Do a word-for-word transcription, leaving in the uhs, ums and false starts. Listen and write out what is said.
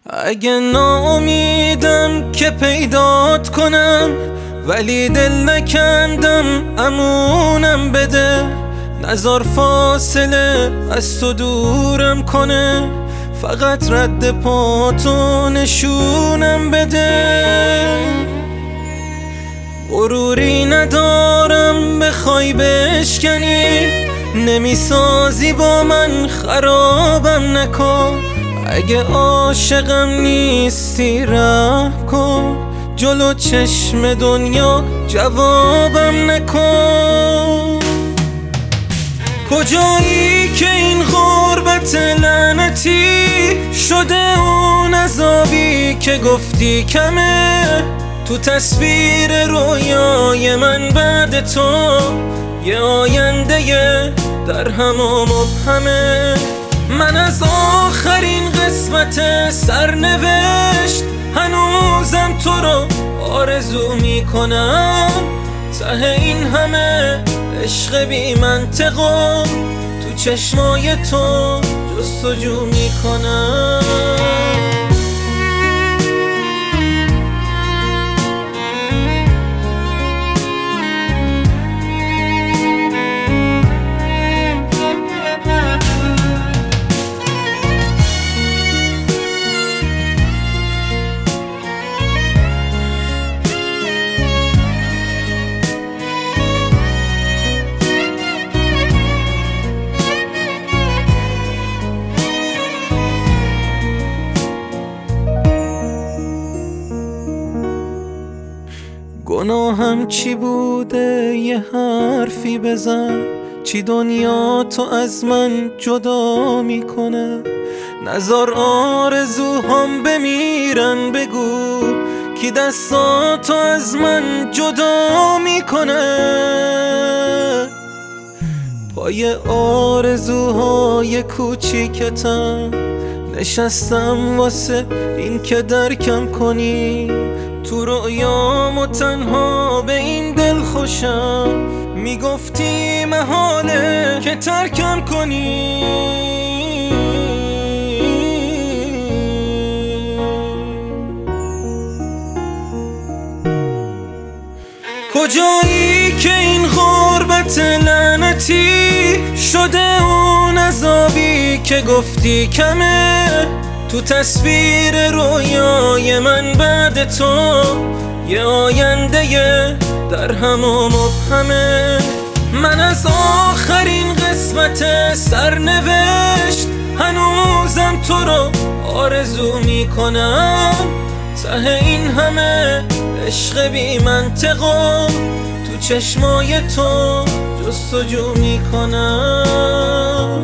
اگه ناامیدم که پیدات کنم، ولی دل نکندم امونم بده. نزار فاصله از تو دورم کنه، فقط رد پاتو نشونم بده. غروری ندارم بخوای بشکنی، نمیسازی با من خرابم نکن. اگه عاشقم نیستی رحم کن، جلو چشم دنیا جوابم نکن. کجایی که این غربت لعنتی شده اون عذابی که گفتی کمه؟ تو تصویر رویای من بعد تو یه آینده در هم و مبهمه. من از آخرین قسمت سرنوشت هنوزم تو رو آرزو میکنم. ته این همه عشق بی منطقم تو چشمای تو جستجو میکنم. گناهم چی بوده یه حرفی بزن؟ چی دنیا تو از من جدا میکنه؟ نزار آرزوهام بمیرن، بگو کی دستاتو از من جدا میکنه؟ پای آرزوهای کوچیکتم نشستم واسه این که درکم کنی. تو رویام و تنها به این دل خوشم میگفتی محاله که ترکم کنی. کجایی که این غربت لعنتی شده اون عذابی که گفتی کمه؟ تو تصویر رویای من بعد تو یه آینده در هم و مبهمه. من از آخرین قسمت سرنوشت هنوزم تو رو آرزو میکنم. ته این همه عشق بی منطقم تو چشمای تو جستجو میکنم.